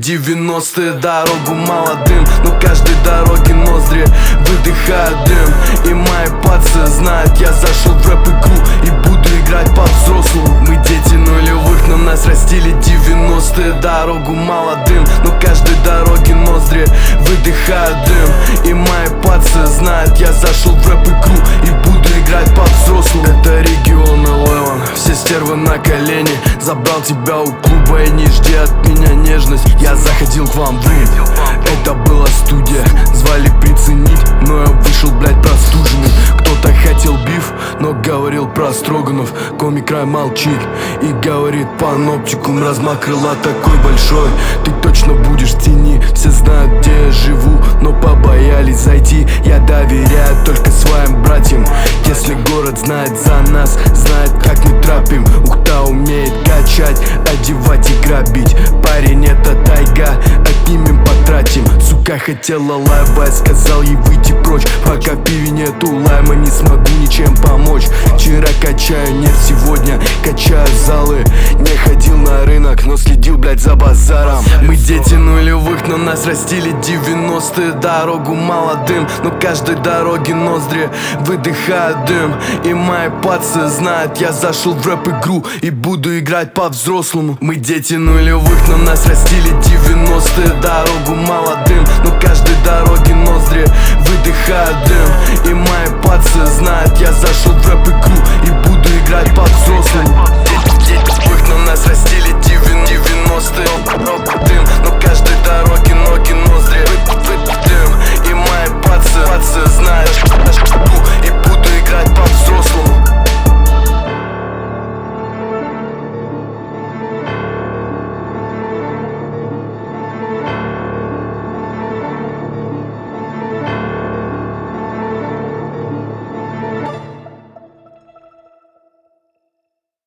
90-е, дорогу молодым, но каждой дороге ноздри выдыхают дым. И мои пацы знают, я зашел в рэп-игру и буду играть по-взрослому. Мы дети нулевых, но нас растили 90-е, дорогу молодым, но каждой дороге ноздри выдыхают дым. И мои пацы знают, я зашел в рэп-игру и буду играть по-взрослому. Это регион 11, все стервы на колени. Забрал тебя у клуба и не жди от меня нежность. Я заходил к вам в рим, это была студия, звали приценить, но я вышел, блядь, простуженный. Кто-то хотел биф, но говорил про Строганов. Комик Рай молчит и говорит паноптикум. Размах крыла такой большой, ты точно будешь в тени. Все знают, где я живу, но побоялись зайти. Я доверяю только своим братьям. Если город знает за нас, знает, как мы трапим. Ухта умеет качать, одевать и грабить. Парень, это тайга, отнимем, потратим. Сука хотела лайва, я сказал ей выйти прочь. Пока в пиве нету лайма, не смогу ничем помочь. Вчера качаю, нет сегодня качаю залы. Не ходил на рынок, но следил, блядь, за базаром. Мы дети нулевых, но нас растили 90-е, дорогу молодым, но каждой дороге ноздри выдыхают дым. И мои пацы знают, я зашел в рэп-игру и буду играть по-взрослому. Мы дети нулевых, но нас растили 90-е, дорогу молодым, но каждой дороге ноздри выдыхают дым. И мои пацы знают, я зашел в рэп-игру